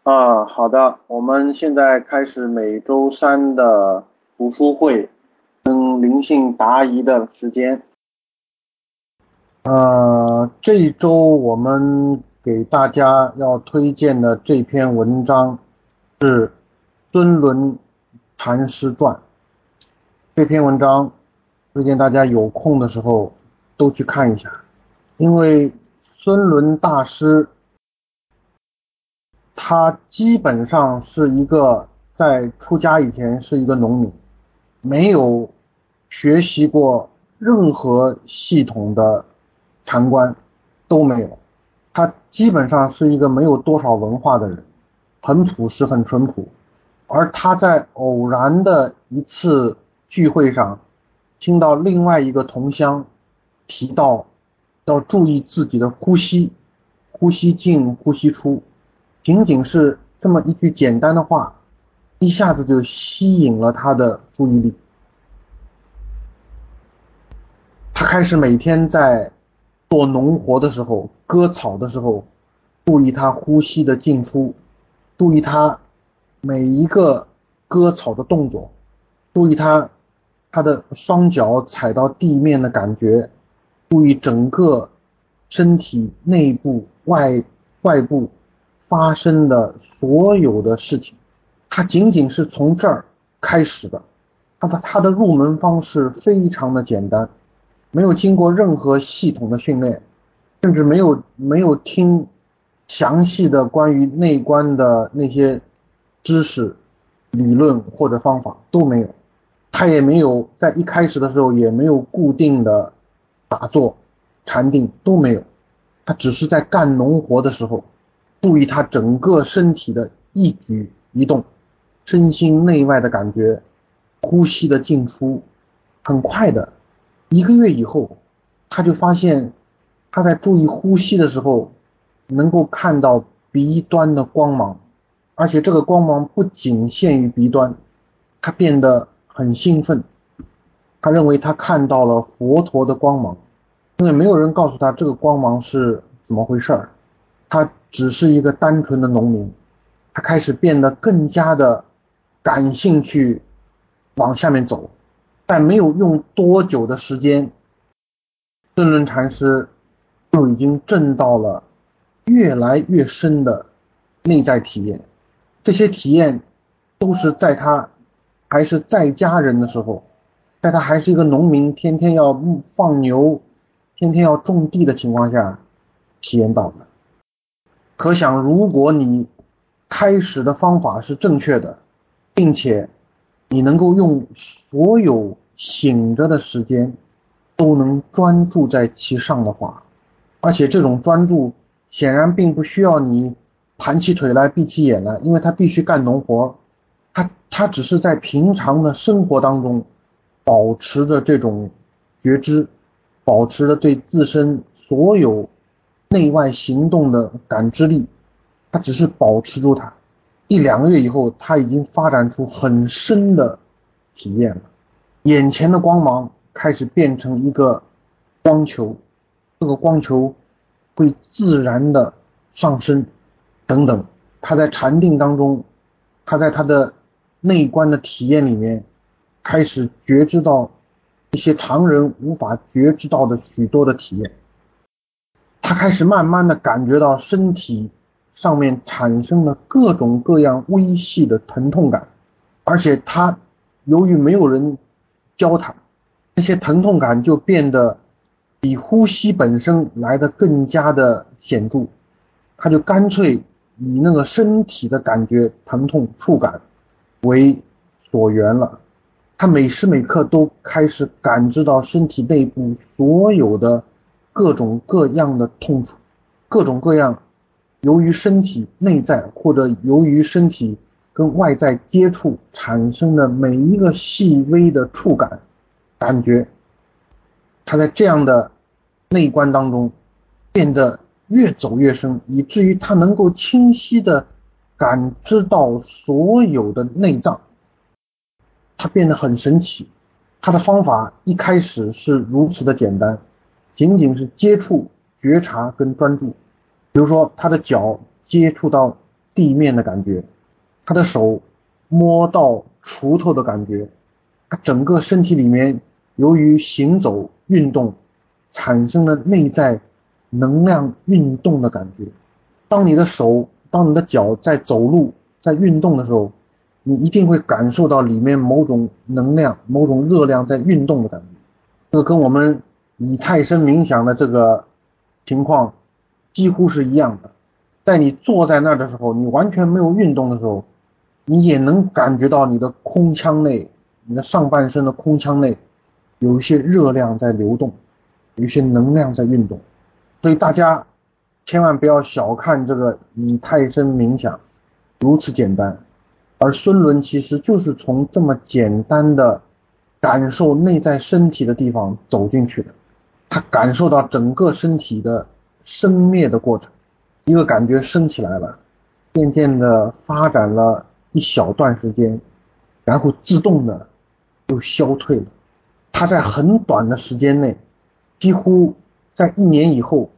好的，我们现在开始每周三的读书会跟灵性答疑的时间。这一周我们给大家要推荐的这篇文章是孙伦禅师传。这篇文章推荐大家有空的时候都去看一下，因为孙伦大师他基本上是一个在出家以前是一个农民，没有学习过任何系统的禅观，都没有。他基本上是一个没有多少文化的人，很朴实很淳朴。而他在偶然的一次聚会上听到另外一个同乡提到要注意自己的呼吸，呼吸进呼吸出，仅仅是这么一句简单的话，一下子就吸引了他的注意力。他开始每天在做农活的时候，割草的时候，注意他呼吸的进出，注意他每一个割草的动作，注意他的双脚踩到地面的感觉，注意整个身体内部外部发生的所有的事情。他仅仅是从这儿开始的。他的入门方式非常的简单，没有经过任何系统的训练，甚至没有听详细的关于内观的那些知识、理论或者方法都没有。他也没有在一开始的时候也没有固定的打坐、禅定都没有。他只是在干农活的时候，注意他整个身体的一举一动，身心内外的感觉，呼吸的进出。很快的1个月以后，他就发现他在注意呼吸的时候能够看到鼻端的光芒，而且这个光芒不仅限于鼻端。他变得很兴奋，他认为他看到了佛陀的光芒，因为没有人告诉他这个光芒是怎么回事儿。他只是一个单纯的农民，他开始变得更加的感兴趣，往下面走。但没有用多久的时间，顿伦禅师就已经证到了越来越深的内在体验。这些体验都是在他还是在家人的时候，在他还是一个农民，天天要放牛，天天要种地的情况下体验到的。可想，如果你开始的方法是正确的，并且你能够用所有醒着的时间都能专注在其上的话，而且这种专注显然并不需要你盘起腿来闭起眼来，因为他必须干农活，他只是在平常的生活当中保持着这种觉知，保持着对自身所有内外行动的感知力，他只是保持住它。1、2个月以后，他已经发展出很深的体验了。眼前的光芒开始变成一个光球，这个光球会自然的上升，等等。他在禅定当中，他在他的内观的体验里面，开始觉知到一些常人无法觉知到的许多的体验。他开始慢慢的感觉到身体上面产生了各种各样微细的疼痛感，而且他由于没有人教他，这些疼痛感就变得比呼吸本身来得更加的显著。他就干脆以那个身体的感觉、疼痛、触感为所缘了。他每时每刻都开始感知到身体内部所有的各种各样的痛楚，各种各样由于身体内在或者由于身体跟外在接触产生的每一个细微的触感感觉。他在这样的内观当中变得越走越深，以至于他能够清晰的感知到所有的内脏。他变得很神奇。他的方法一开始是如此的简单，仅仅是接触、觉察跟专注。比如说他的脚接触到地面的感觉，他的手摸到锄头的感觉，他整个身体里面由于行走运动产生了内在能量运动的感觉。当你的手当你的脚在走路在运动的时候，你一定会感受到里面某种能量某种热量在运动的感觉。这个跟我们以太身冥想的这个情况几乎是一样的。在你坐在那儿的时候，你完全没有运动的时候，你也能感觉到你的空腔内你的上半身的空腔内有一些热量在流动，有一些能量在运动。所以大家千万不要小看这个以太身冥想如此简单，而孙伦其实就是从这么简单的感受内在身体的地方走进去的。他感受到整个身体的生灭的过程，一个感觉升起来了，渐渐的发展了一小段时间，然后自动的就消退了。他在很短的时间内，几乎在1年以后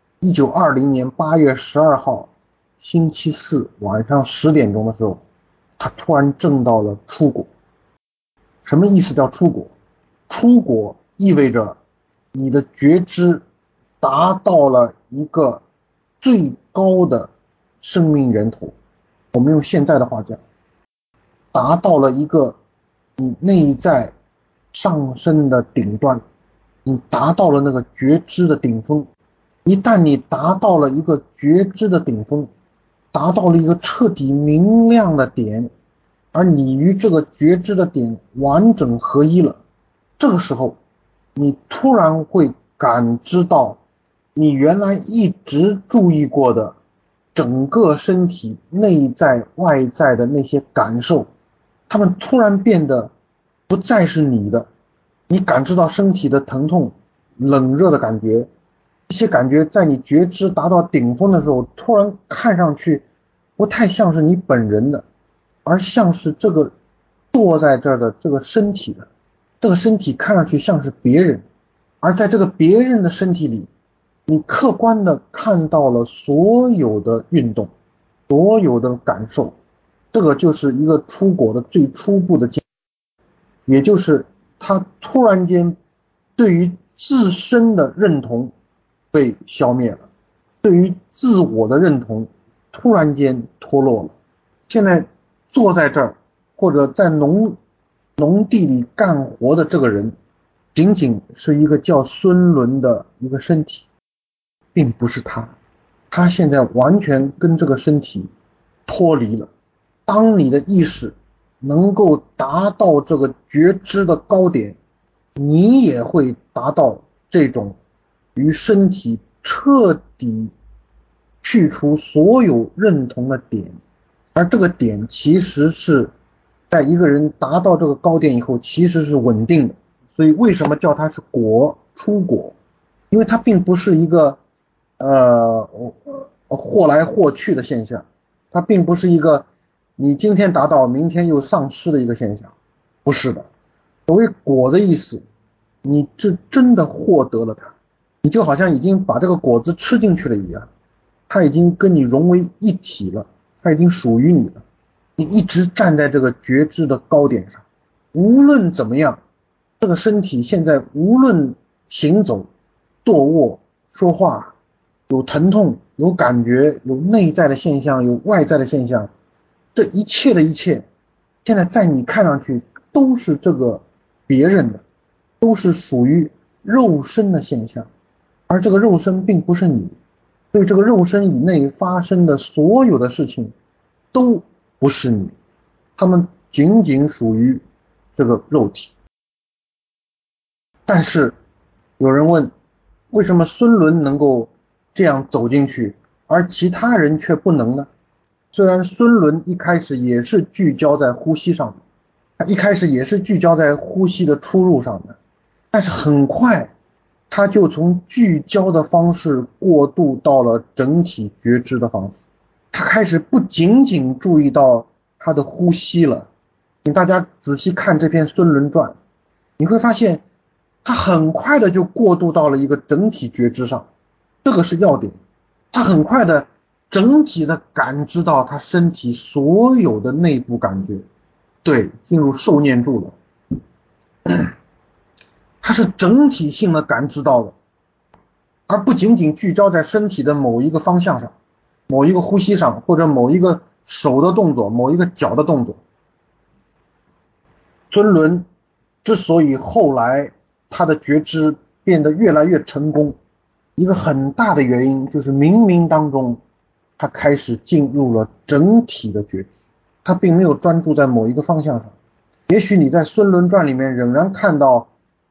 ，1920年8月12号星期四晚上10点钟的时候，他突然证到了出果。什么意思叫出果？出果意味着你的觉知达到了一个最高的生命源头，我们用现在的话讲，达到了一个你内在上升的顶端，你达到了那个觉知的顶峰。一旦你达到了一个觉知的顶峰，达到了一个彻底明亮的点，而你与这个觉知的点完整合一了，这个时候你突然会感知到你原来一直注意过的整个身体内在外在的那些感受，它们突然变得不再是你的。你感知到身体的疼痛冷热的感觉，这些感觉在你觉知达到顶峰的时候，突然看上去不太像是你本人的，而像是这个坐在这儿的这个身体的。这个身体看上去像是别人，而在这个别人的身体里，你客观的看到了所有的运动，所有的感受。这个就是一个出果的最初步的境界，也就是他突然间对于自身的认同被消灭了，对于自我的认同突然间脱落了。现在坐在这儿或者在农地里干活的这个人，仅仅是一个叫孙伦的一个身体，并不是他。他现在完全跟这个身体脱离了。当你的意识能够达到这个觉知的高点，你也会达到这种与身体彻底去除所有认同的点。而这个点其实是在一个人达到这个高点以后，其实是稳定的。所以为什么叫它是果，出果？因为它并不是一个或来或去的现象，它并不是一个你今天达到明天又丧失的一个现象，不是的。所谓果的意思，你是真的获得了它，你就好像已经把这个果子吃进去了一样，它已经跟你融为一体了，它已经属于你了。你一直站在这个觉知的高点上，无论怎么样，这个身体现在无论行走、坐卧、说话，有疼痛、有感觉、有内在的现象、有外在的现象，这一切的一切，现在在你看上去都是这个别人的，都是属于肉身的现象，而这个肉身并不是你。所以这个肉身以内发生的所有的事情都不是你，他们仅仅属于这个肉体。但是有人问，为什么孙伦能够这样走进去，而其他人却不能呢？虽然孙伦一开始也是聚焦在呼吸上的，他一开始也是聚焦在呼吸的出入上的，但是很快他就从聚焦的方式过渡到了整体觉知的方式。他开始不仅仅注意到他的呼吸了。请大家仔细看这篇孙伦传，你会发现他很快的就过渡到了一个整体觉知上，这个是要点。他很快的整体的感知到他身体所有的内部感觉，对，进入受念住了。它是整体性的感知到的，而不仅仅聚焦在身体的某一个方向上，某一个呼吸上，或者某一个手的动作，某一个脚的动作。尊伦之所以后来他的觉知变得越来越成功，一个很大的原因就是冥冥当中他开始进入了整体的觉知，他并没有专注在某一个方向上。也许你在孙伦传里面仍然看到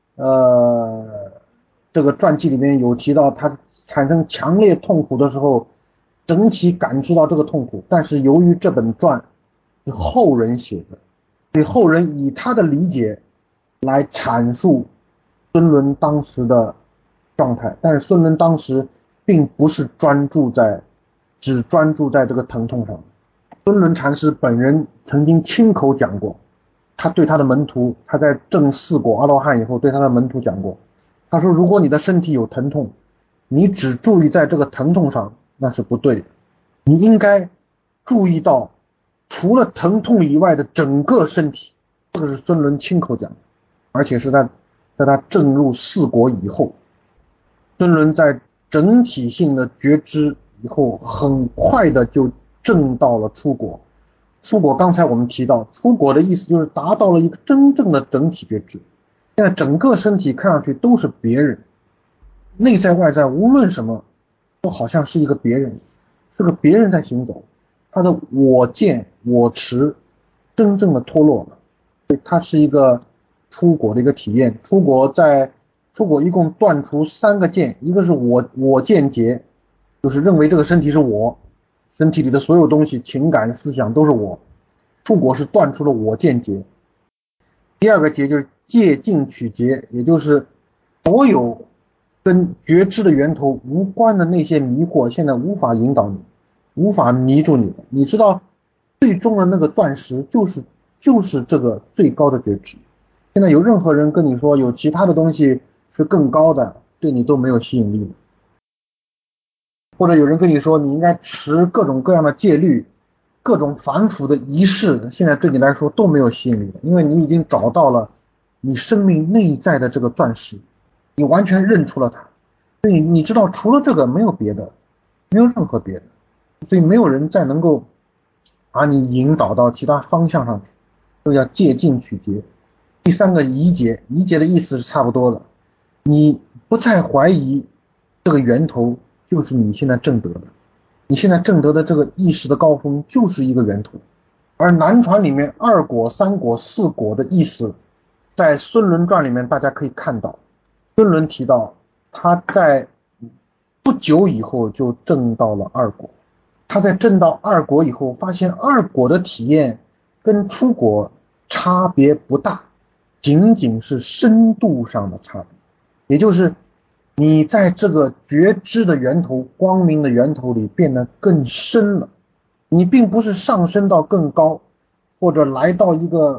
这个传记里面有提到他产生强烈痛苦的时候整体感知到这个痛苦，但是由于这本传是后人写的，所以后人以他的理解来阐述孙伦当时的状态，但是孙伦当时并不是只专注在这个疼痛上。孙伦禅师本人曾经亲口讲过，他对他的门徒，他在证四果阿罗汉以后对他的门徒讲过，他说如果你的身体有疼痛，你只注意在这个疼痛上，那是不对的，你应该注意到除了疼痛以外的整个身体。这个是孙伦亲口讲的，而且是在他证入四果以后。孙伦在整体性的觉知以后，很快的就证到了出果。出果刚才我们提到，出果的意思就是达到了一个真正的整体觉知。现在整个身体看上去都是别人，内在外在无论什么都好像是一个别人，是个别人在行走，他的我见我执真正的脱落了。所以它是一个出果的一个体验。出果一共断除三个见，一个是我见结，就是认为这个身体是我，身体里的所有东西情感思想都是我。出果是断除了我见结。第二个结就是戒禁取结，也就是所有跟觉知的源头无关的那些迷惑现在无法引导你，无法迷住你的。你知道最终的那个断食就是这个最高的觉知。现在有任何人跟你说有其他的东西是更高的，对你都没有吸引力的。或者有人跟你说你应该持各种各样的戒律，各种反腐的仪式，现在对你来说都没有吸引力的，因为你已经找到了你生命内在的这个钻石，你完全认出了它。所以你知道除了这个没有别的，没有任何别的，所以没有人再能够把你引导到其他方向上去，都叫戒禁取结。第三个疑结，疑结的意思是差不多的，你不再怀疑这个源头就是你现在证得的，你现在证得的这个意识的高峰就是一个源头。而南传里面二果、三果、四果的意思，在孙伦传里面大家可以看到，孙伦提到他在不久以后就证到了二果。他在证到二果以后，发现二果的体验跟初果差别不大，仅仅是深度上的差别。也就是你在这个觉知的源头、光明的源头里变得更深了。你并不是上升到更高，或者来到一个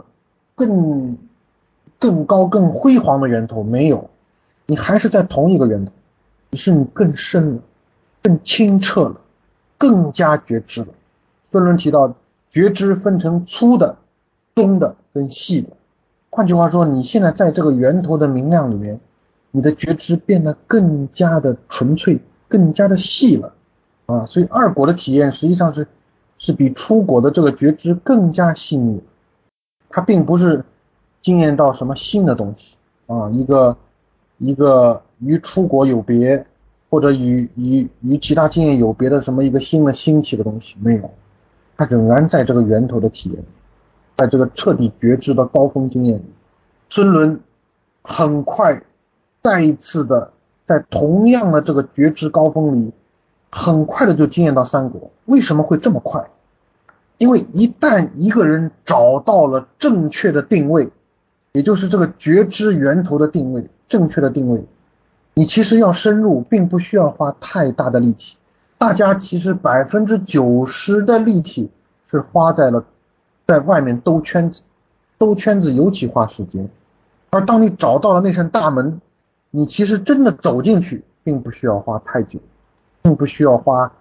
更高、更辉煌的源头，没有，你还是在同一个源头，只是你更深了，更清澈了，更加觉知了。孙伦提到觉知分成粗的、中的跟细的。换句话说，你现在在这个源头的明亮里面，你的觉知变得更加的纯粹，更加的细了啊。所以二果的体验实际上是比初果的这个觉知更加细腻，它并不是经验到什么新的东西啊，一个与初果有别，或者与其他经验有别的什么一个新的兴起的东西，没有，它仍然在这个源头的体验，在这个彻底觉知的高峰经验里。孙伦很快再一次的在同样的这个觉知高峰里，很快的就经验到三果。为什么会这么快？因为一旦一个人找到了正确的定位，也就是这个觉知源头的定位，正确的定位，你其实要深入并不需要花太大的力气。大家其实90%的力气是花在外面兜圈子，兜圈子尤其花时间。而当你找到了那扇大门，你其实真的走进去并不需要花太久，并不需要花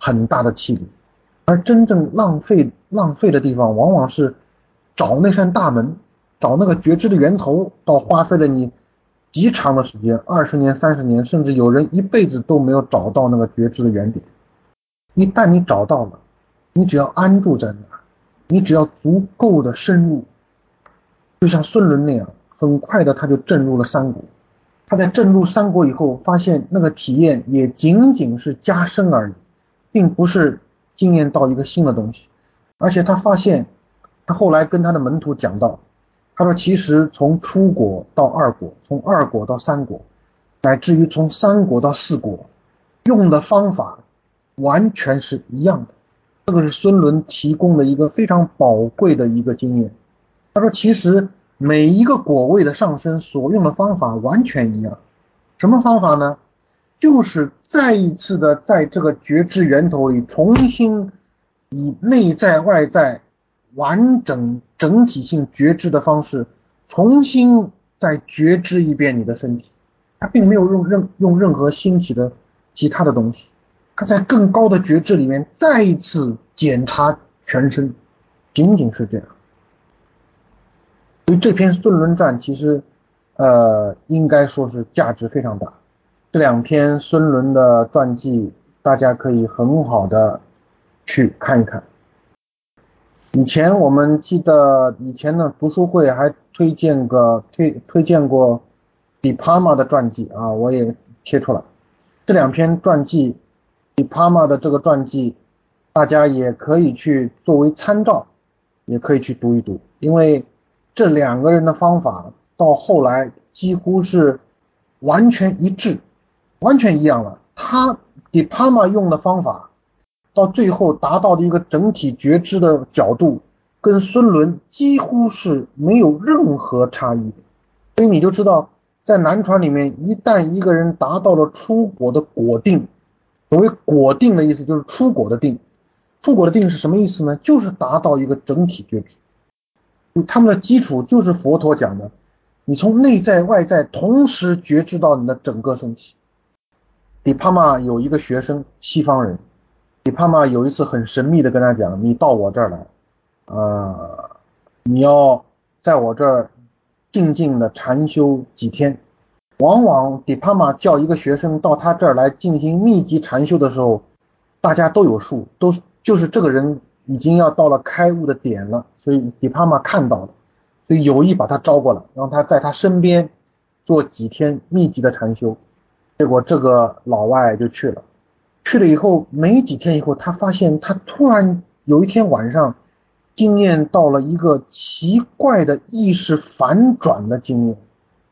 很大的气力，而真正浪费的地方，往往是找那扇大门，找那个觉知的源头，到花费了你极长的时间，20年、30年，甚至有人一辈子都没有找到那个觉知的原点。一旦你找到了，你只要安住在那儿，你只要足够的深入，就像孙伦那样，很快的他就震入了三国。他在震入三国以后，发现那个体验也仅仅是加深而已，并不是经验到一个新的东西。而且他发现，他后来跟他的门徒讲到，他说其实从初国到二国，从二国到三国，乃至于从三国到四国，用的方法完全是一样的。这个是孙伦提供的一个非常宝贵的一个经验。他说其实每一个果位的上升所用的方法完全一样。什么方法呢？就是再一次的在这个觉知源头里重新以内在外在完整体性觉知的方式重新再觉知一遍你的身体。他并没有用任何新奇的其他的东西，他在更高的觉知里面再一次检查全身，仅仅是这样。所以这篇孙伦传其实应该说是价值非常大。这两篇孙伦的传记大家可以很好的去看一看。以前我们记得以前的读书会还推荐过迪帕玛的传记啊，我也贴出来。这两篇传记，迪帕玛的这个传记，大家也可以去作为参照，也可以去读一读，因为这两个人的方法到后来几乎是完全一致，完全一样了。迪帕玛用的方法到最后达到的一个整体觉知的角度，跟孙伦几乎是没有任何差异的。所以你就知道，在南传里面，一旦一个人达到了出果的果定，所谓果定的意思就是出果的定。出果的定是什么意思呢？就是达到一个整体觉知。他们的基础就是佛陀讲的，你从内在外在同时觉知到你的整个身体。迪帕玛有一个学生，西方人，迪帕玛有一次很神秘的跟他讲，你到我这儿来，你要在我这儿静静的禅修几天。往往迪帕玛叫一个学生到他这儿来进行密集禅修的时候，大家都有数，就是这个人已经要到了开悟的点了，所以迪帕玛看到了，所以有意把他招过来，让他在他身边做几天密集的禅修。结果这个老外就去了，去了以后没几天以后，他发现他突然有一天晚上经验到了一个奇怪的意识反转的经验。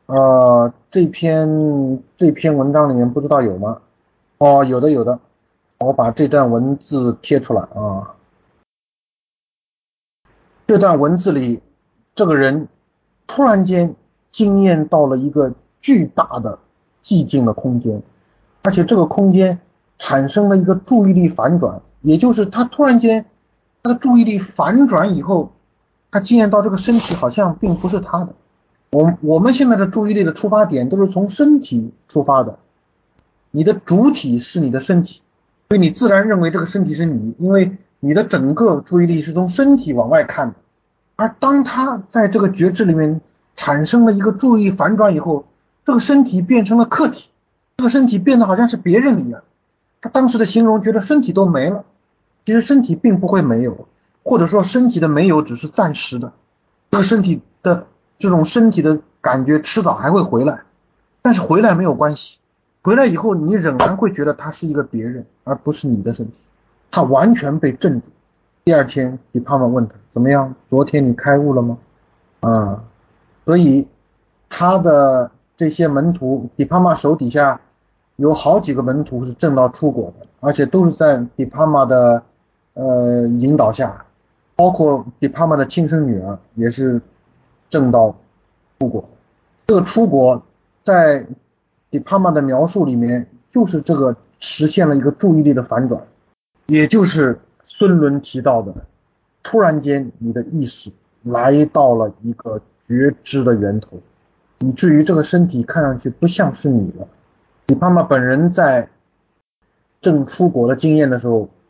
这篇文章里面不知道有吗？哦，有的有的，我把这段文字贴出来啊。这段文字里，这个人突然间经验到了一个巨大的寂静的空间，而且这个空间产生了一个注意力反转，也就是他突然间他的注意力反转以后，他经验到这个身体好像并不是他的。我们现在的注意力的出发点都是从身体出发的，你的主体是你的身体，所以你自然认为这个身体是你，因为你的整个注意力是从身体往外看的。而当他在这个觉知里面产生了一个注意力反转以后，这个身体变成了客体，这个身体变得好像是别人一样。他当时的形容觉得身体都没了，其实身体并不会没有，或者说身体的没有只是暂时的，这个身体的这种身体的感觉迟早还会回来，但是回来没有关系，回来以后你仍然会觉得他是一个别人，而不是你的身体。他完全被镇住。第二天迪帕玛问他怎么样，昨天你开悟了吗？所以他的这些门徒，迪帕玛手底下有好几个门徒是证到出果的，而且都是在迪帕玛的引导下，包括迪帕玛的亲生女儿也是证到出果。这个出果在迪帕玛的描述里面，就是这个实现了一个注意力的反转，也就是孙伦提到的，突然间你的意识来到了一个觉知的源头，以至于这个身体看上去不像是你了。你妈妈本人在证出果的经验的时候，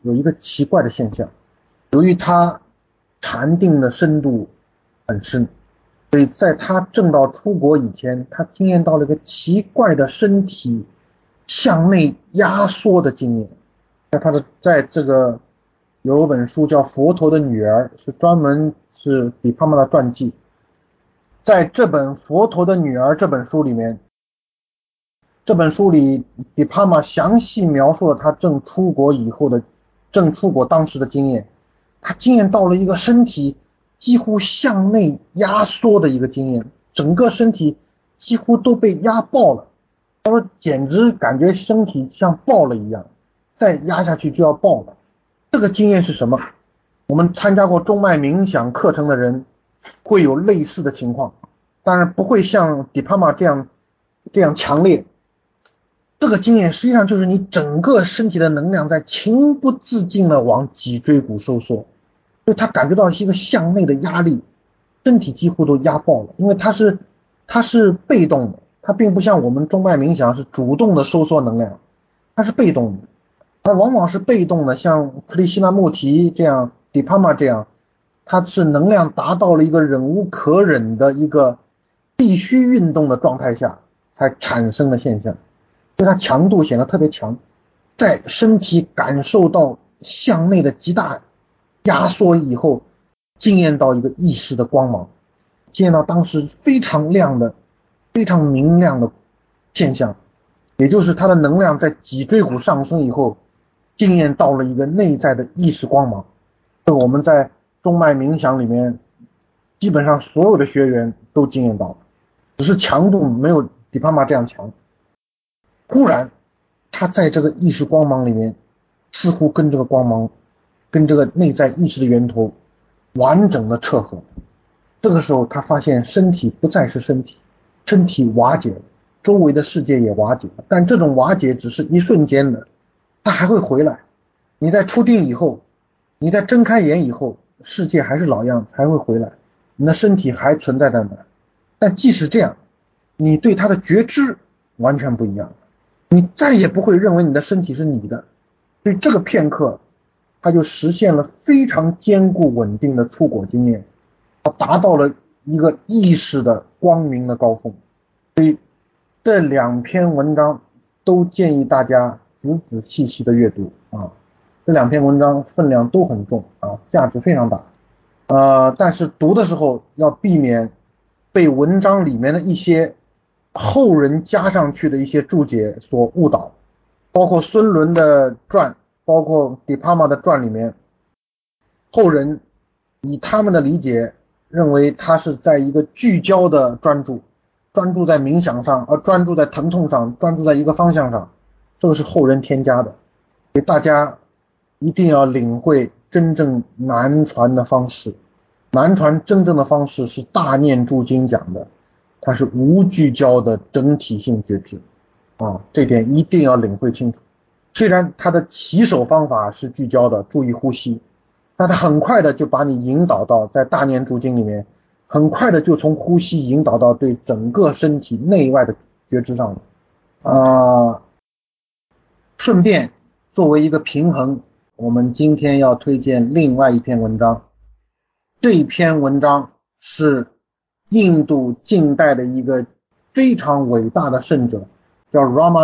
有一个奇怪的现象，由于他禅定的深度很深，所以在他证道出国以前，他经验到了一个奇怪的身体向内压缩的经验。在这个有本书叫《佛陀的女儿》，是专门是迪帕玛的传记。在这本《佛陀的女儿》这本书里面，这本书里迪帕玛详细描述了他正出国当时的经验。他经验到了一个身体几乎向内压缩的一个经验，整个身体几乎都被压爆了。他说简直感觉身体像爆了一样，再压下去就要爆了。这个经验是什么？我们参加过中脉冥想课程的人会有类似的情况，当然不会像迪帕玛这样强烈。这个经验实际上就是你整个身体的能量在情不自禁的往脊椎骨收缩，所以他感觉到一个向内的压力，身体几乎都压爆了。因为它是被动的，它并不像我们中脉冥想是主动的收缩能量，它是被动的。它往往是被动的，像克里希那穆提这样，迪帕玛这样，它是能量达到了一个忍无可忍的一个必须运动的状态下才产生的现象，所以它强度显得特别强。在身体感受到向内的极大压缩以后，经验到一个意识的光芒，经验到当时非常亮的非常明亮的现象，也就是它的能量在脊椎骨上升以后经验到了一个内在的意识光芒。这个我们在中脉冥想里面基本上所有的学员都经验到了，只是强度没有迪帕玛这样强。忽然他在这个意识光芒里面似乎跟这个光芒跟这个内在意识的源头完整的彻合。这个时候他发现身体不再是身体，身体瓦解了，周围的世界也瓦解了，但这种瓦解只是一瞬间的，它还会回来。你在出定以后，你在睁开眼以后，世界还是老样，还会回来，你的身体还存在在那。但即使这样，你对它的觉知完全不一样，你再也不会认为你的身体是你的。所以这个片刻他就实现了非常坚固稳定的出国经验，他达到了一个意识的光明的高峰。所以这两篇文章都建议大家仔仔细细的阅读啊，这两篇文章分量都很重啊，价值非常大。但是读的时候要避免被文章里面的一些后人加上去的一些注解所误导，包括孙伦的传，包括迪帕玛的传里面，后人以他们的理解认为他是在一个聚焦的专注在冥想上，而专注在疼痛上，专注在一个方向上，这个是后人添加的。所以大家一定要领会真正南传的方式。南传真正的方式是大念住经讲的，它是无聚焦的整体性觉知啊，这点一定要领会清楚。虽然它的起手方法是聚焦的，注意呼吸，但它很快的就把你引导到在大念住经里面，很快的就从呼吸引导到对整个身体内外的觉知上了。顺便作为一个平衡，我们今天要推荐另外一篇文章。这篇文章是印度近代的一个非常伟大的圣者，叫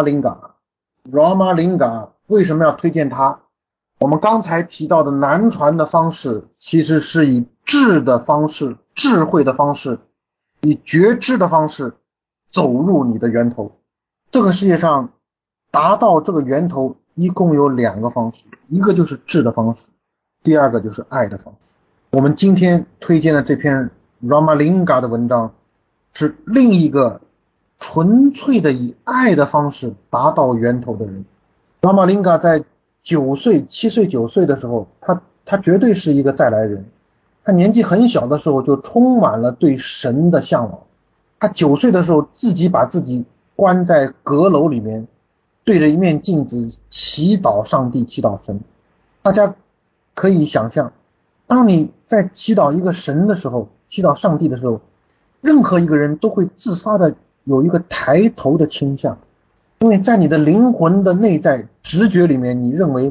Ramalinga。 为什么要推荐他？我们刚才提到的南传的方式其实是以智的方式，智慧的方式，以觉知的方式走入你的源头。这个世界上达到这个源头一共有两个方式，一个就是智的方式，第二个就是爱的方式。我们今天推荐的这篇 Ramalinga 的文章是另一个纯粹的以爱的方式达到源头的人。Ramalinga 在7岁9岁的时候，他绝对是一个再来人。他年纪很小的时候就充满了对神的向往。他9岁的时候自己把自己关在阁楼里面，对着一面镜子祈祷上帝，祈祷神。大家可以想象，当你在祈祷一个神的时候，祈祷上帝的时候，任何一个人都会自发的有一个抬头的倾向，因为在你的灵魂的内在直觉里面，你认为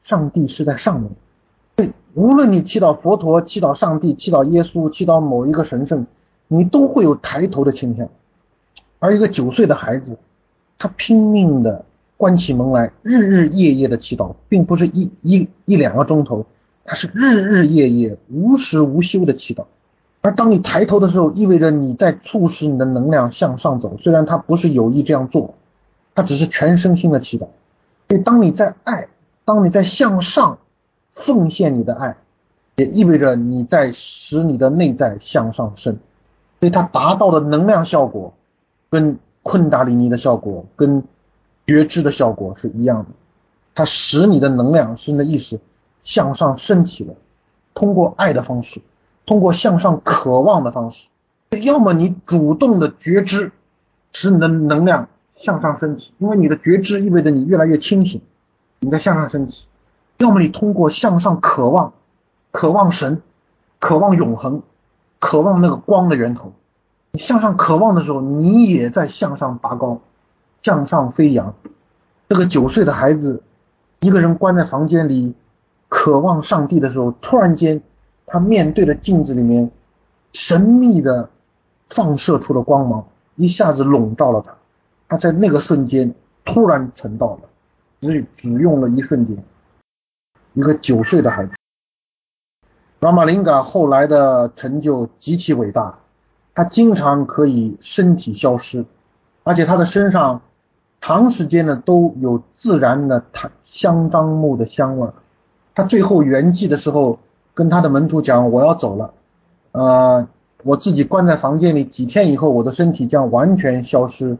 上帝是在上面。对，无论你祈祷佛陀、祈祷上帝、祈祷耶稣、祈祷某一个神圣，你都会有抬头的倾向。而一个9岁的孩子，他拼命的关起门来，日日夜夜的祈祷，并不是一两个钟头，他是日日夜夜无时无休的祈祷。而当你抬头的时候，意味着你在促使你的能量向上走，虽然他不是有意这样做，他只是全身心的祈祷。所以当你在爱，当你在向上奉献你的爱，也意味着你在使你的内在向上升。所以它达到的能量效果跟昆达里尼的效果跟觉知的效果是一样的，它使你的能量使你的意识向上升起了，通过爱的方式，通过向上渴望的方式。要么你主动的觉知使你的能量向上升起，因为你的觉知意味着你越来越清醒，你在向上升起。要么你通过向上渴望，渴望神，渴望永恒，渴望那个光的源头。你向上渴望的时候，你也在向上拔高，向上飞扬。这个9岁的孩子一个人关在房间里渴望上帝的时候，突然间他面对着镜子里面神秘的放射出了光芒，一下子笼罩了他。他在那个瞬间突然成道了，只用了一瞬间。一个9岁的孩子，Ramalinga 后来的成就极其伟大，他经常可以身体消失，而且他的身上长时间呢都有自然的香樟木的香味。他最后圆寂的时候跟他的门徒讲，我要走了，我自己关在房间里几天以后，我的身体将完全消失，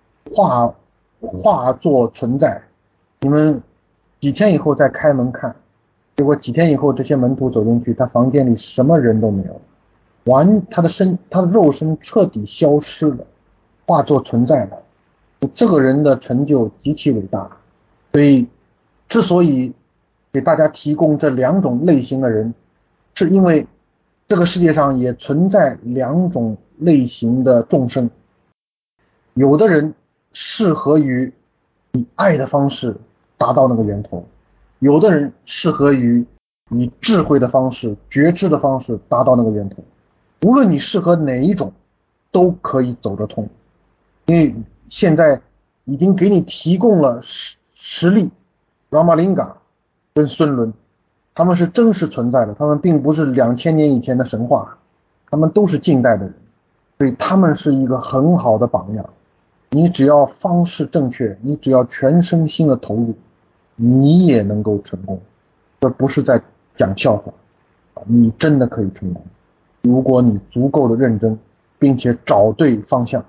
化作存在，你们几天以后再开门看。结果几天以后，这些门徒走进去，他房间里什么人都没有，他的肉身彻底消失了，化作存在了。这个人的成就极其伟大，所以之所以给大家提供这2种类型的人，是因为这个世界上也存在2种类型的众生。有的人适合于以爱的方式达到那个源头，有的人适合于以智慧的方式、觉知的方式达到那个源头。无论你适合哪一种，都可以走得通。因为现在已经给你提供了实例 ，Ramalinga 跟孙伦，他们是真实存在的，他们并不是2000年以前的神话，他们都是近代的人，所以他们是一个很好的榜样。你只要方式正确，你只要全身心的投入，你也能够成功。这不是在讲笑话，你真的可以成功，如果你足够的认真，并且找对方向。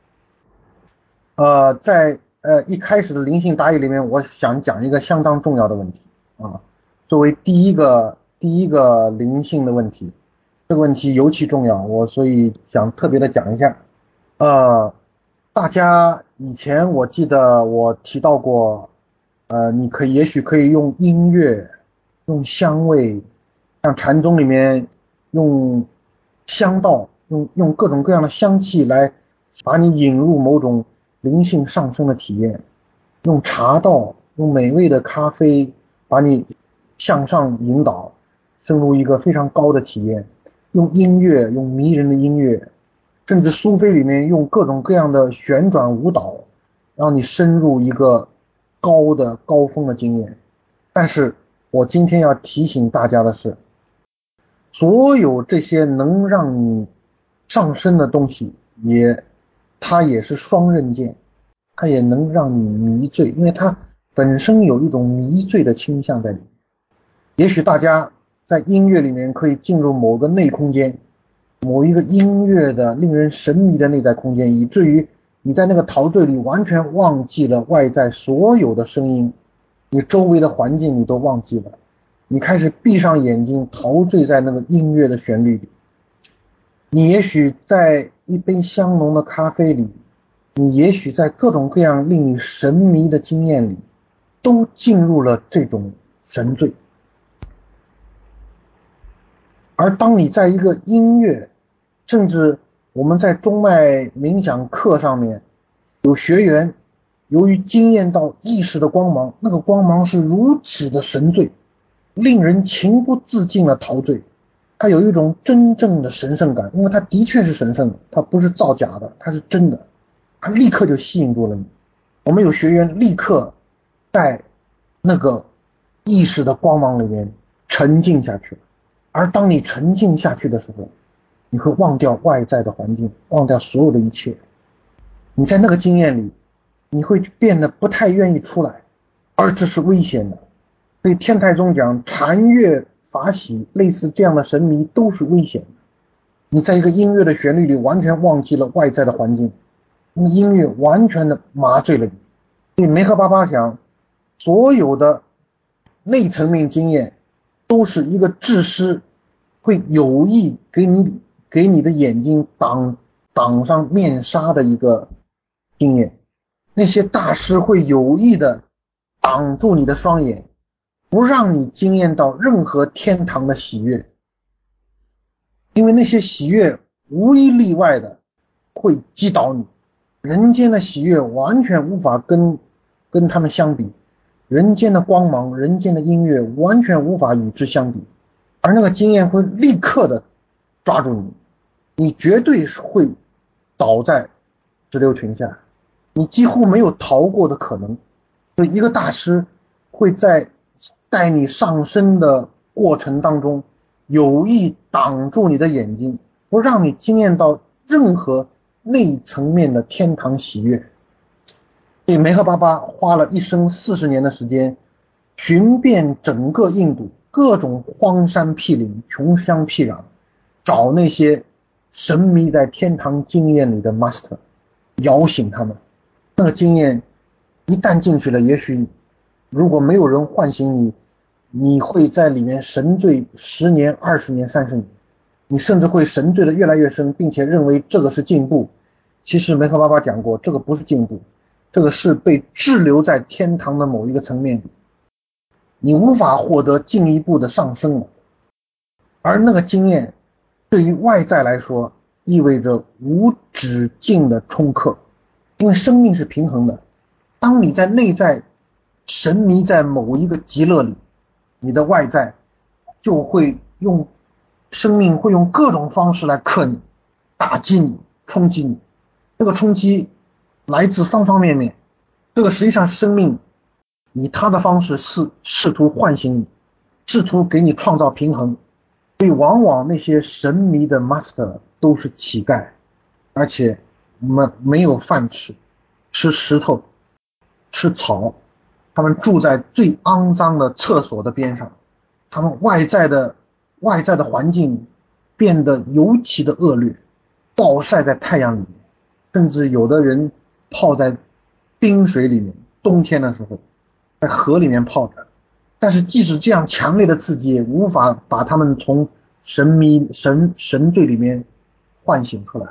在一开始的灵性答疑里面，我想讲一个相当重要的问题啊，作为第一个灵性的问题，这个问题尤其重要，所以想特别的讲一下。大家以前我记得我提到过，你也许可以用音乐，用香味，像禅宗里面用香道，用各种各样的香气来把你引入某种灵性上升的体验，用茶道，用美味的咖啡把你向上引导，升入一个非常高的体验，用音乐，用迷人的音乐，甚至苏菲里面用各种各样的旋转舞蹈，让你深入一个高峰的经验。但是我今天要提醒大家的是，所有这些能让你上升的东西，它也是双刃剑，它也能让你迷醉，因为它本身有一种迷醉的倾向在里面。也许大家在音乐里面可以进入某个内空间，某一个音乐的令人神迷的内在空间，以至于你在那个陶醉里完全忘记了外在所有的声音，你周围的环境你都忘记了，你开始闭上眼睛陶醉在那个音乐的旋律里。你也许在一杯香浓的咖啡里，你也许在各种各样令你神迷的经验里，都进入了这种神醉。而当你在一个音乐，甚至我们在中脉冥想课上面有学员由于惊艳到意识的光芒，那个光芒是如此的神罪，令人情不自禁的陶醉。它有一种真正的神圣感，因为它的确是神圣的，它不是造假的，它是真的，它立刻就吸引住了你。我们有学员立刻在那个意识的光芒里面沉浸下去了，而当你沉浸下去的时候，你会忘掉外在的环境，忘掉所有的一切。你在那个经验里，你会变得不太愿意出来，而这是危险的。所以天台宗讲禅悦法喜，类似这样的神迷都是危险的。你在一个音乐的旋律里完全忘记了外在的环境，音乐完全的麻醉了你。所以梅赫巴巴讲，所有的内层面经验都是一个智师会有意给你的眼睛挡上面纱的一个经验。那些大师会有意的挡住你的双眼，不让你惊艳到任何天堂的喜悦，因为那些喜悦无一例外的会击倒你。人间的喜悦完全无法跟他们相比，人间的光芒，人间的音乐完全无法与之相比，而那个经验会立刻的抓住你，你绝对是会倒在石榴裙下，你几乎没有逃过的可能。所以一个大师会在带你上升的过程当中有意挡住你的眼睛，不让你惊艳到任何内层面的天堂喜悦。所以梅赫巴巴花了一生40年的时间，寻遍整个印度各种荒山僻岭、穷乡僻壤，找那些神迷在天堂经验里的 master， 摇醒他们。那个经验一旦进去了，也许如果没有人唤醒你，你会在里面神醉10年、20年、30年，你甚至会神醉的越来越深，并且认为这个是进步。其实梅赫巴巴讲过，这个不是进步，这个是被滞留在天堂的某一个层面里，你无法获得进一步的上升了。而那个经验对于外在来说意味着无止境的冲克，因为生命是平衡的。当你在内在神迷在某一个极乐里，你的外在就会用生命会用各种方式来克你、打击你、冲击你。这个冲击来自方方面面，这个实际上是生命以他的方式试图唤醒你，试图给你创造平衡。所以往往那些神迷的 master 都是乞丐，而且没有饭吃，吃石头，吃草，他们住在最肮脏的厕所的边上，他们外在的环境变得尤其的恶劣，暴晒在太阳里面，甚至有的人泡在冰水里面，冬天的时候在河里面泡着。但是即使这样强烈的刺激，也无法把他们从神罪里面唤醒出来。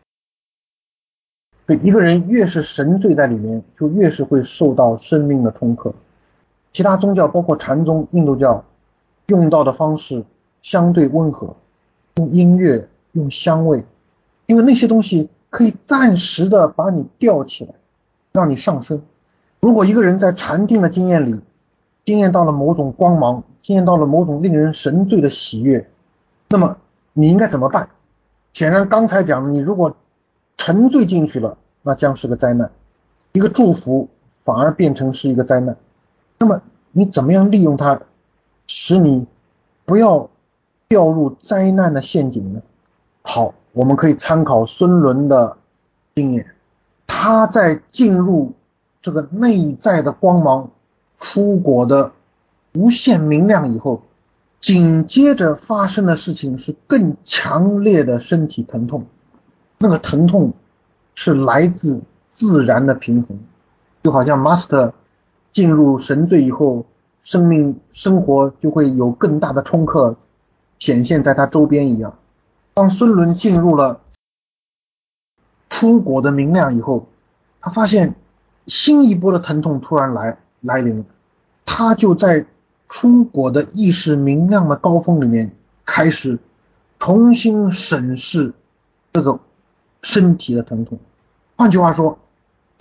所以一个人越是神罪在里面，就越是会受到生命的冲克。其他宗教包括禅宗、印度教用到的方式相对温和，用音乐、用香味，因为那些东西可以暂时的把你吊起来，让你上升。如果一个人在禅定的经验里经验到了某种光芒，经验到了某种令人神醉的喜悦，那么你应该怎么办？显然刚才讲，你如果沉醉进去了，那将是个灾难，一个祝福反而变成是一个灾难。那么你怎么样利用它，使你不要掉入灾难的陷阱呢？好，我们可以参考孙伦的经验，他在进入这个内在的光芒出果的无限明亮以后，紧接着发生的事情是更强烈的身体疼痛，那个疼痛是来自自然的平衡，就好像 Master 进入神罪以后，生活就会有更大的冲克显现在他周边一样。当孙伦进入了出果的明亮以后，他发现新一波的疼痛突然来临了，他就在出果的意识明亮的高峰里面开始重新审视这个身体的疼痛。换句话说，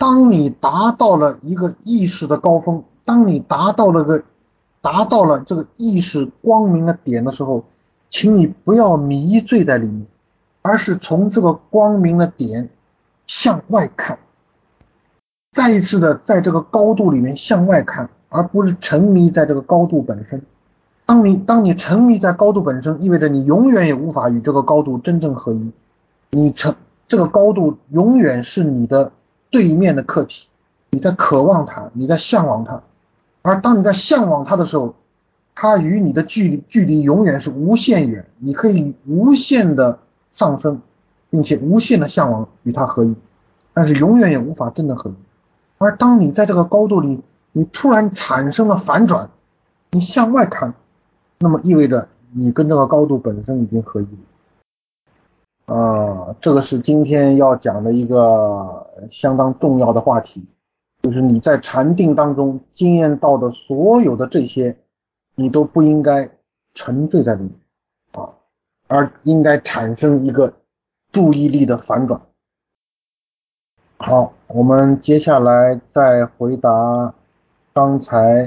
当你达到了一个意识的高峰，当你达到了这个意识光明的点的时候，请你不要迷醉在里面，而是从这个光明的点向外看，再一次的在这个高度里面向外看，而不是沉迷在这个高度本身。当你沉迷在高度本身，意味着你永远也无法与这个高度真正合一。这个高度永远是你的对面的客体，你在渴望它，你在向往它。而当你在向往它的时候，它与你的距离永远是无限远，你可以无限的上升，并且无限的向往与它合一，但是永远也无法真的合一。而当你在这个高度里，你突然产生了反转，你向外看，那么意味着你跟这个高度本身已经合一了。这个是今天要讲的一个相当重要的话题，就是你在禅定当中经验到的所有的这些，你都不应该沉醉在里面而应该产生一个注意力的反转。好，我们接下来再回答刚才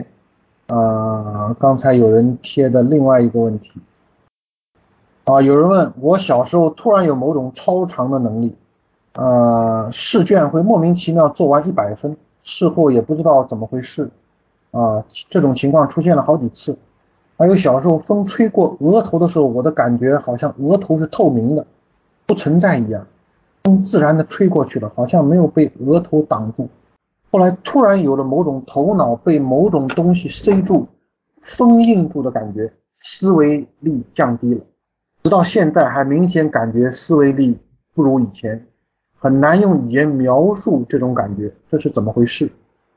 有人贴的另外一个问题有人问我小时候突然有某种超常的能力试卷会莫名其妙做完100分，事后也不知道怎么回事这种情况出现了好几次。还有小时候风吹过额头的时候，我的感觉好像额头是透明的，不存在一样，风自然的吹过去了，好像没有被额头挡住。后来突然有了某种头脑被某种东西塞住、封印住的感觉，思维力降低了，直到现在还明显感觉思维力不如以前，很难用语言描述这种感觉，这是怎么回事？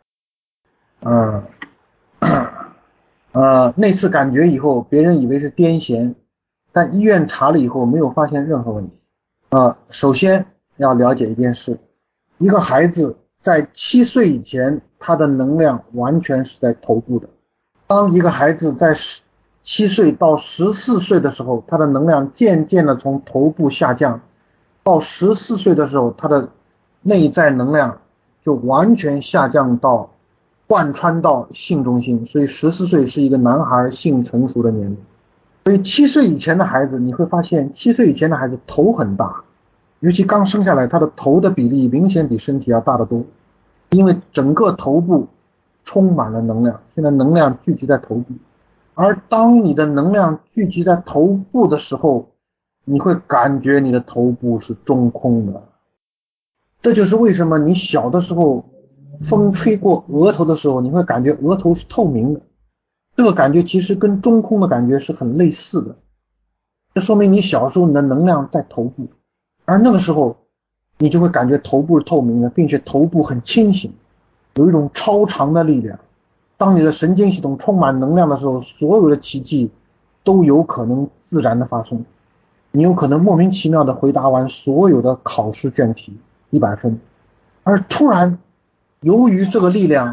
那次感觉以后，别人以为是癫痫，但医院查了以后没有发现任何问题。首先要了解一件事，一个孩子在7岁以前，他的能量完全是在头部的。当一个孩子在7岁到14岁的时候，他的能量渐渐的从头部下降，到14岁的时候，他的内在能量就完全下降到贯穿到性中心，所以14岁是一个男孩性成熟的年龄。所以7岁以前的孩子，你会发现7岁以前的孩子头很大，尤其刚生下来，他的头的比例明显比身体要大得多，因为整个头部充满了能量，现在能量聚集在头部。而当你的能量聚集在头部的时候，你会感觉你的头部是中空的。这就是为什么你小的时候风吹过额头的时候，你会感觉额头是透明的，这个感觉其实跟中空的感觉是很类似的。这说明你小时候你的能量在头部，而那个时候你就会感觉头部是透明的，并且头部很清醒，有一种超常的力量。当你的神经系统充满能量的时候，所有的奇迹都有可能自然的发生。你有可能莫名其妙的回答完所有的考试卷题100分，而突然由于这个力量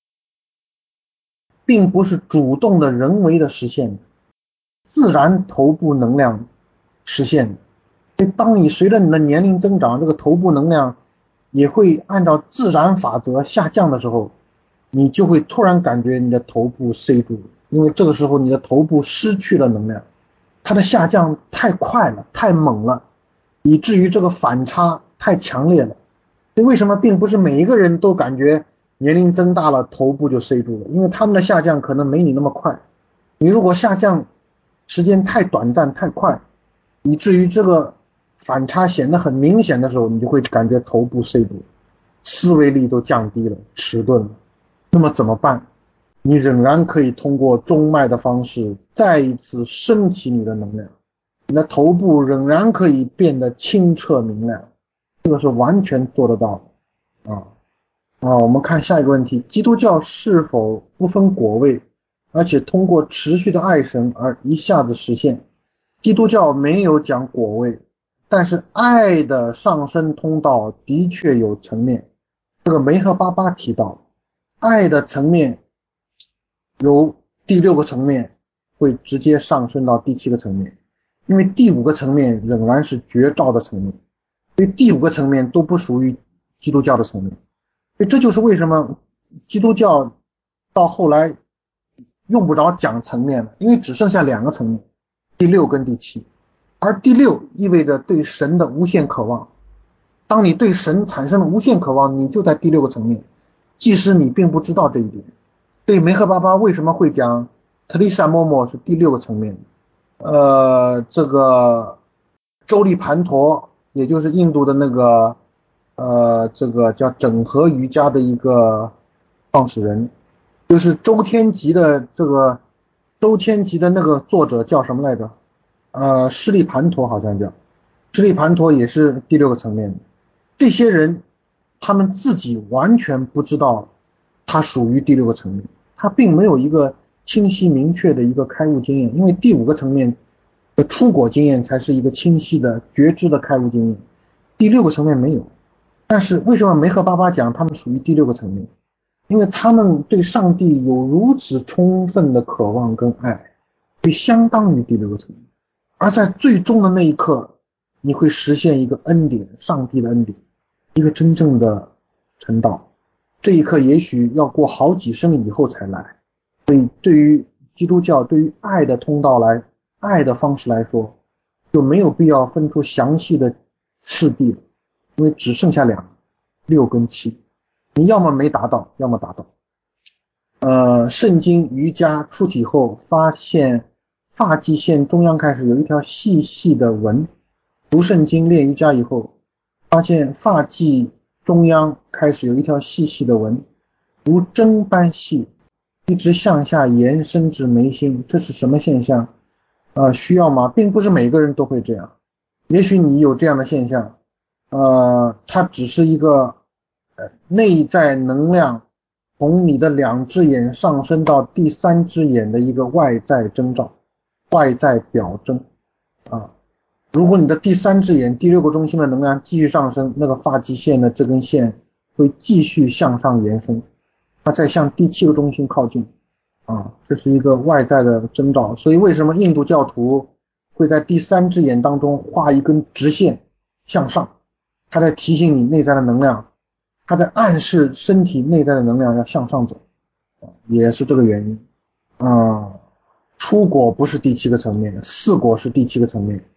并不是主动的人为的实现的，自然头部能量实现的。所以当你随着你的年龄增长，这个头部能量也会按照自然法则下降的时候，你就会突然感觉你的头部塞住了，因为这个时候你的头部失去了能量，它的下降太快了，太猛了，以至于这个反差太强烈了。所以为什么并不是每一个人都感觉年龄增大了头部就塞住了？因为他们的下降可能没你那么快。你如果下降时间太短暂太快，以至于这个反差显得很明显的时候，你就会感觉头部塞住，思维力都降低了，迟钝了。那么怎么办？你仍然可以通过中脉的方式再一次升起你的能量，你的头部仍然可以变得清澈明亮，这个是完全做得到的我们看下一个问题，基督教是否不分果位，而且通过持续的爱神而一下子实现？基督教没有讲果位，但是爱的上升通道的确有层面，这个梅赫巴巴提到，爱的层面由第6个层面会直接上升到第7个层面，因为第5个层面仍然是绝招的层面，所以第5个层面都不属于基督教的层面。 这就是为什么基督教到后来用不着讲层面了，因为只剩下2个层面，第6跟第7。而第6意味着对神的无限渴望。当你对神产生了无限渴望，你就在第6个层面，即使你并不知道这一点。所以梅赫巴巴为什么会讲特丽莎嬷嬷是第6个层面？这个周利盘陀，也就是印度的那个这个叫整合瑜伽的一个创始人，就是周天吉的那个作者叫什么来着？施利盘陀好像叫，施利盘陀也是第6个层面的。这些人他们自己完全不知道他属于第6个层面，他并没有一个清晰明确的一个开悟经验，因为第5个层面的出果经验才是一个清晰的觉知的开悟经验，第6个层面没有。但是为什么梅赫巴巴讲他们属于第6个层面？因为他们对上帝有如此充分的渴望跟爱，会相当于第6个层面。而在最终的那一刻，你会实现一个恩典，上帝的恩典，一个真正的成道。这一刻也许要过好几生以后才来。所以对于基督教，对于爱的通道爱的方式来说，就没有必要分出详细的次第了，因为只剩下2， 6跟7，你要么没达到，要么达到。圣经瑜伽出体后，发现发际线中央开始有一条细细的纹。读圣经练瑜伽以后，发现发际中央开始有一条细细的纹，如针般细，一直向下延伸至眉心。这是什么现象？需要吗？并不是每个人都会这样。也许你有这样的现象，它只是一个内在能量从你的2只眼上升到第3只眼的一个外在征兆，外在表征啊。如果你的第3只眼第6个中心的能量继续上升，那个发际线的这根线会继续向上延伸，它再向第7个中心靠近啊，这是一个外在的征兆。所以为什么印度教徒会在第3只眼当中画一根直线向上？它在提醒你内在的能量，它在暗示身体内在的能量要向上走，也是这个原因。出果不是第7个层面，4果是第7个层面。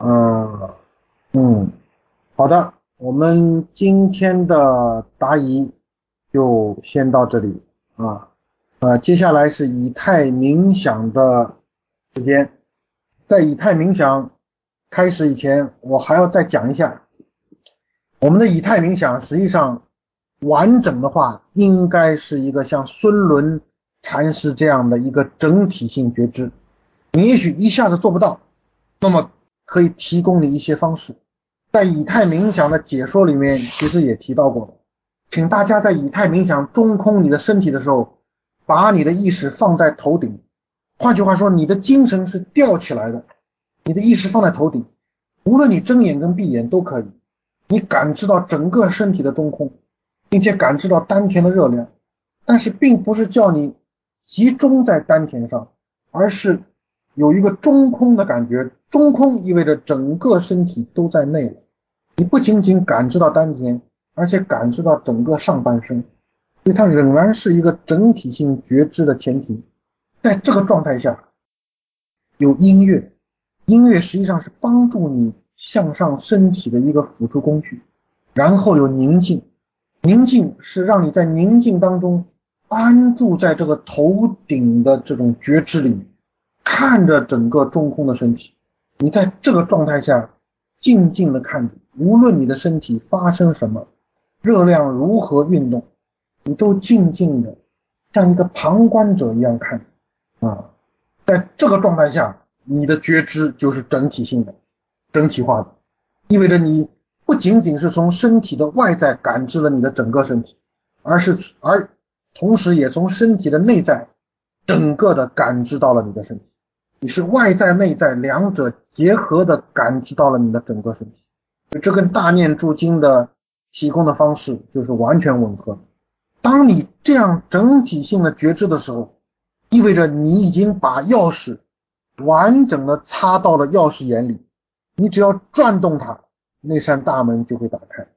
好的，我们今天的答疑就先到这里啊。接下来是以太冥想的时间。在以太冥想开始以前，我还要再讲一下，我们的以太冥想实际上完整的话，应该是一个像孙伦禅师这样的一个整体性觉知。你也许一下子做不到，那么可以提供你一些方式。在以太冥想的解说里面其实也提到过的，请大家在以太冥想中空你的身体的时候，把你的意识放在头顶。换句话说，你的精神是吊起来的，你的意识放在头顶，无论你睁眼跟闭眼都可以。你感知到整个身体的中空，并且感知到丹田的热量，但是并不是叫你集中在丹田上，而是有一个中空的感觉。中空意味着整个身体都在内了，你不仅仅感知到丹田，而且感知到整个上半身，所以它仍然是一个整体性觉知的前提。在这个状态下，有音乐，音乐实际上是帮助你向上升起的一个辅助工具。然后有宁静，宁静是让你在宁静当中安住在这个头顶的这种觉知里面，看着整个中空的身体。你在这个状态下静静的看着，无论你的身体发生什么，热量如何运动，你都静静的像一个旁观者一样看在这个状态下，你的觉知就是整体性的、整体化的，意味着你不仅仅是从身体的外在感知了你的整个身体，而同时也从身体的内在整个的感知到了你的身体。你是外在内在两者结合的感知到了你的整个身体，这跟大念住经的提供的方式就是完全吻合。当你这样整体性的觉知的时候，意味着你已经把钥匙完整的插到了钥匙眼里，你只要转动它，那扇大门就会打开。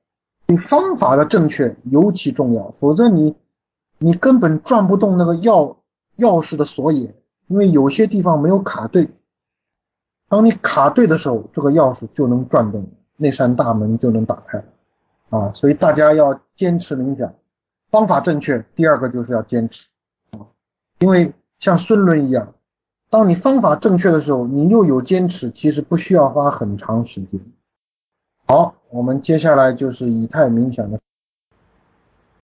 方法的正确尤其重要，否则你根本转不动那个钥匙的锁眼，因为有些地方没有卡对。当你卡对的时候，这个钥匙就能转动，那扇大门就能打开啊！所以大家要坚持冥想，方法正确，第二个就是要坚持，因为像孙伦一样，当你方法正确的时候，你又有坚持，其实不需要花很长时间。好，我们接下来就是以太冥想的